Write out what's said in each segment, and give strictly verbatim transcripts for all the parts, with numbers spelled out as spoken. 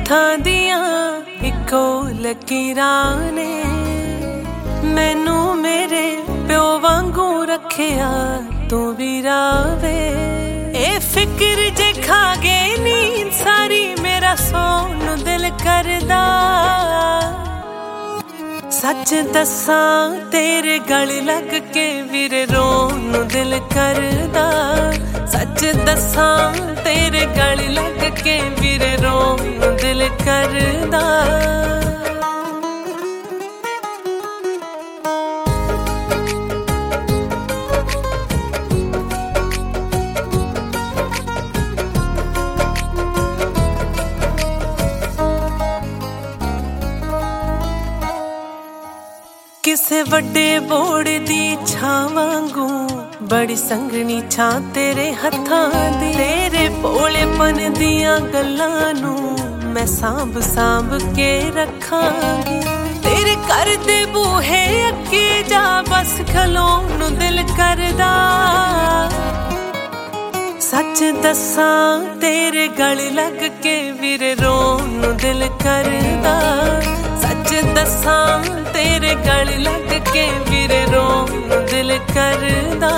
हत्थां दियां इक्को लकीरां ने मैनू मेरे प्यो वांगू रखिया तू भी रावे। ए फिक्र जे खा गए नींद सारी मेरा सोन दिल करदा। सच दसां तेरे गल लग के वीरे रोन दिल करदा। सच दसां तेरे गल लग के वीरे रोन दिल करदा। किसे वड्डे बोड़ दी छां वांगू बड़ी संगनी छां तेरे हत्थां दी। तेरे भोलेपन दियां गल्लां नू मैं सांभ सांभ के रखांगी। तेरे घर दे बूहे अगे जा बस खलोन दिल करदा। सच दसां तेरे गल लग के वीरे रोन दिल करदा। सच दसां तेरे गल लग के वीरे रोन दिल करदा।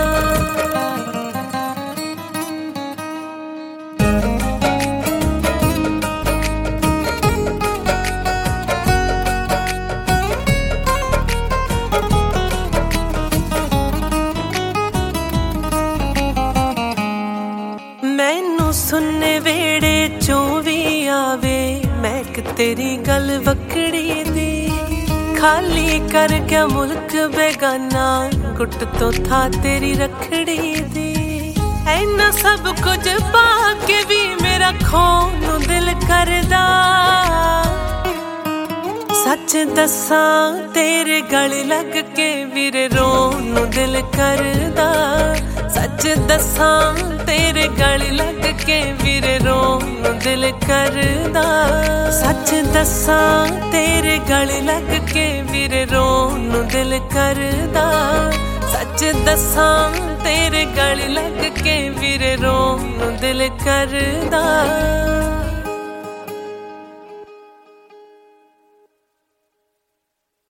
मैनू सुनने वेड़े चों भी आवे महक तेरी गल वकड़ी दी। खाली कर गया मुल्क बेगाना गुट तो था तेरी रखड़ी दी। ऐना सब कुछ पाके भी मेरा खोन दिल करदा। सच दसां तेरे गल लग के वीरे रोन दिल करदा। सच दसां तेरे गल लग के वीरे रोन दिल करदा। सच दसां तेरे गल लग के वीरे रोन दिल करदा। सच दसां तेरे गल लग के वीरे रोन दिल करदा।